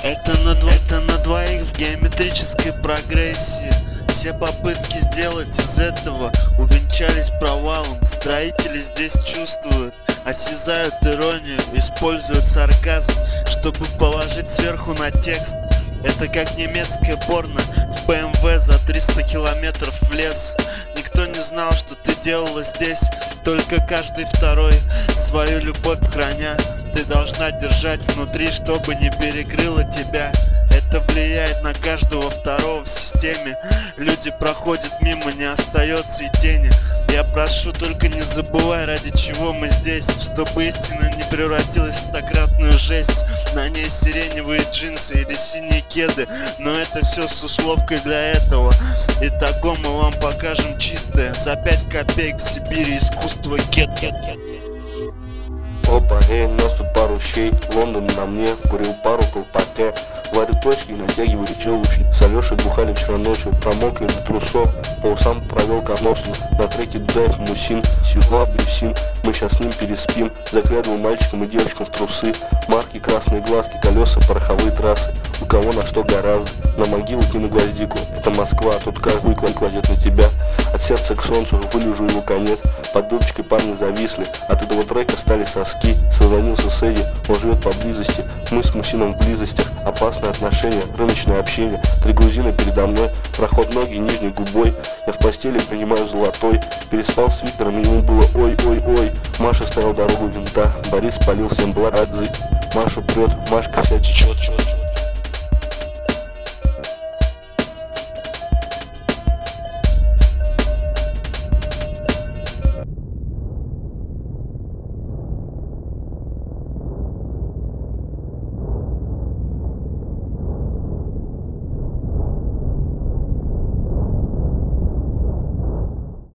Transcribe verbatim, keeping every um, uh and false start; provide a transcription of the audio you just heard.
Это на, дво... Это на двоих в геометрической прогрессии. Все попытки сделать из этого увенчались провалом. Строители здесь чувствуют, осязают иронию, используют сарказм, чтобы положить сверху на текст. Это как немецкое порно в бэ эм вэ за триста километров в лес. Никто не знал, что ты делала здесь, только каждый второй, свою любовь храня. Ты должна держать внутри, чтобы не перекрыло тебя. Это влияет на каждого второго в системе. Люди проходят мимо, не остается и тени. Я прошу, только не забывай, ради чего мы здесь, чтобы истина не превратилась в стократную жесть. На ней сиреневые джинсы или синие кеды, но это все с условкой для этого. Итого мы вам покажем чистое за пять копеек в Сибири искусство кет. Опа, эй, носу пару щей, Лондон на мне, курил пару колпаке. Варю точки и натягиваю челушки. С Алешей бухали вчера ночью, промокли до трусов. По усам провел коносно, на треке Дэйв Мусин, Сюла Бюсин. Мы сейчас с ним переспим, заглядывал мальчикам и девочкам в трусы. Марки, красные глазки, колеса, пороховые трассы. У кого на что гораздо, на могилу кину гвоздику. Это Москва, тут каждый клад кладет на тебя. От сердца к солнцу вылежу его конец. Под дудочкой парни зависли, от этого трека стали соски. Созвонился с Эдди, он живет поблизости. Мы с Мусином в близостях, опасные отношения, рыночное общение. Три грузина передо мной, проход ноги нижней губой. Я в постели принимаю золотой, переспал с Виктором, ему было ой-ой-ой. Маша ставил дорогу винта, Борис спалил всем блад. Машу прет, Машка вся течет.